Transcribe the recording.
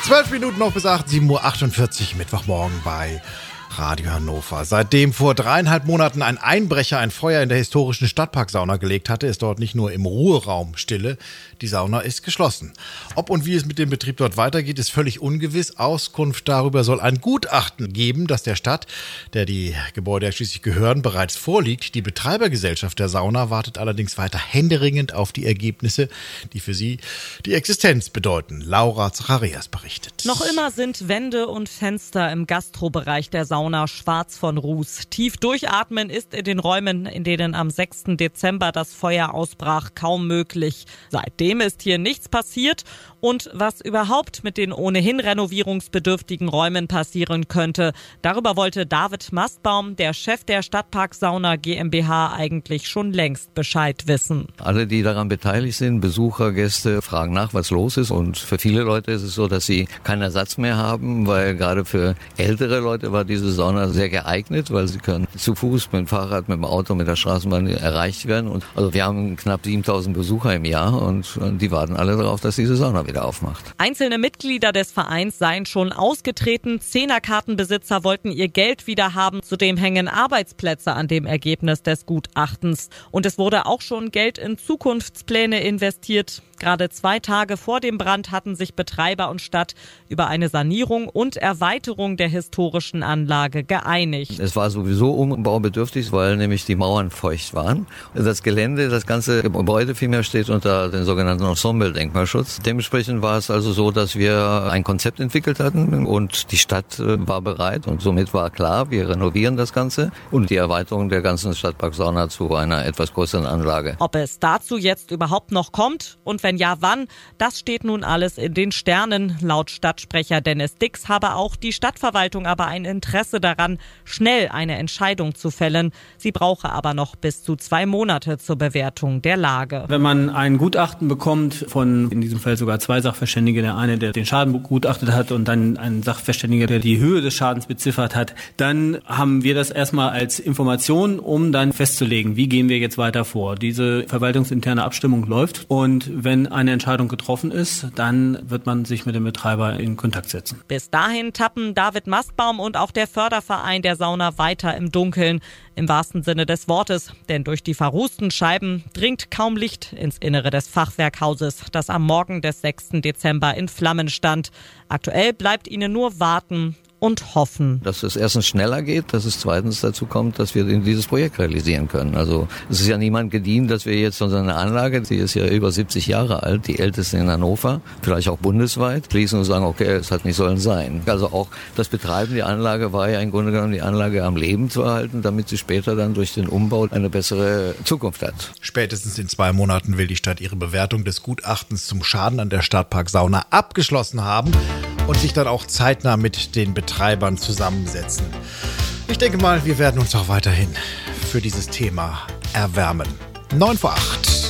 12 Minuten noch bis 8, 7:48 Uhr, Mittwochmorgen bei Radio Hannover. Seitdem vor 3,5 Monaten ein Einbrecher ein Feuer in der historischen Stadtparksauna gelegt hatte, ist dort nicht nur im Ruheraum Stille, die Sauna ist geschlossen. Ob und wie es mit dem Betrieb dort weitergeht, ist völlig ungewiss. Auskunft darüber soll ein Gutachten geben, das der Stadt, der die Gebäude ja schließlich gehören, bereits vorliegt. Die Betreibergesellschaft der Sauna wartet allerdings weiter händeringend auf die Ergebnisse, die für sie die Existenz bedeuten. Laura Zacharias berichtet. Noch immer sind Wände und Fenster im Gastrobereich der Sauna schwarz von Ruß. Tief durchatmen ist in den Räumen, in denen am 6. Dezember das Feuer ausbrach, kaum möglich. Seitdem ist hier nichts passiert und was überhaupt mit den ohnehin renovierungsbedürftigen Räumen passieren könnte, darüber wollte David Mastbaum, der Chef der Stadtparksauna GmbH, eigentlich schon längst Bescheid wissen. Alle, die daran beteiligt sind, Besucher, Gäste, fragen nach, was los ist, und für viele Leute ist es so, dass sie keinen Ersatz mehr haben, weil gerade für ältere Leute war diese Sauna sehr geeignet, weil sie können zu Fuß, mit dem Fahrrad, mit dem Auto, mit der Straßenbahn erreicht werden. Und also wir haben knapp 7.000 Besucher im Jahr und die warten alle darauf, dass diese Sauna wieder aufmacht. Einzelne Mitglieder des Vereins seien schon ausgetreten. 10er-Kartenbesitzer wollten ihr Geld wieder haben. Zudem hängen Arbeitsplätze an dem Ergebnis des Gutachtens. Und es wurde auch schon Geld in Zukunftspläne investiert. Gerade 2 Tage vor dem Brand hatten sich Betreiber und Stadt über eine Sanierung und Erweiterung der historischen Anlage geeinigt. Es war sowieso umbaubedürftig, weil nämlich die Mauern feucht waren. Das Gelände, das ganze Gebäude vielmehr, steht unter dem sogenannten Ensemble-Denkmalschutz. Dementsprechend war es also so, dass wir ein Konzept entwickelt hatten und die Stadt war bereit und somit war klar, wir renovieren das Ganze und die Erweiterung der ganzen Stadtparksauna zu einer etwas größeren Anlage. Ob es dazu jetzt überhaupt noch kommt und wenn ja, wann? Das steht nun alles in den Sternen. Laut Stadtsprecher Dennis Dix habe auch die Stadtverwaltung aber ein Interesse daran, schnell eine Entscheidung zu fällen. Sie brauche aber noch bis zu 2 Monate zur Bewertung der Lage. Wenn man ein Gutachten bekommt von, in diesem Fall sogar 2 Sachverständige, der eine, der den Schaden begutachtet hat und dann ein Sachverständiger, der die Höhe des Schadens beziffert hat, dann haben wir das erstmal als Information, um dann festzulegen, wie gehen wir jetzt weiter vor. Diese verwaltungsinterne Abstimmung läuft und wenn eine Entscheidung getroffen ist, dann wird man sich mit dem Betreiber in Kontakt setzen. Bis dahin tappen David Mastbaum und auch der Förderverein der Sauna weiter im Dunkeln. Im wahrsten Sinne des Wortes, denn durch die verrußten Scheiben dringt kaum Licht ins Innere des Fachwerkhauses, das am Morgen des 6. Dezember in Flammen stand. Aktuell bleibt ihnen nur warten und hoffen. Dass es erstens schneller geht, dass es zweitens dazu kommt, dass wir dieses Projekt realisieren können. Also es ist ja niemand gedient, dass wir jetzt unsere Anlage, die ist ja über 70 Jahre alt, die älteste in Hannover, vielleicht auch bundesweit, schließen und sagen, okay, es hat nicht sollen sein. Also auch das Betreiben der Anlage war ja im Grunde genommen, die Anlage am Leben zu erhalten, damit sie später dann durch den Umbau eine bessere Zukunft hat. Spätestens in 2 Monaten will die Stadt ihre Bewertung des Gutachtens zum Schaden an der Stadtparksauna abgeschlossen haben und sich dann auch zeitnah mit den Betreibern zusammensetzen. Ich denke mal, wir werden uns auch weiterhin für dieses Thema erwärmen. 7:49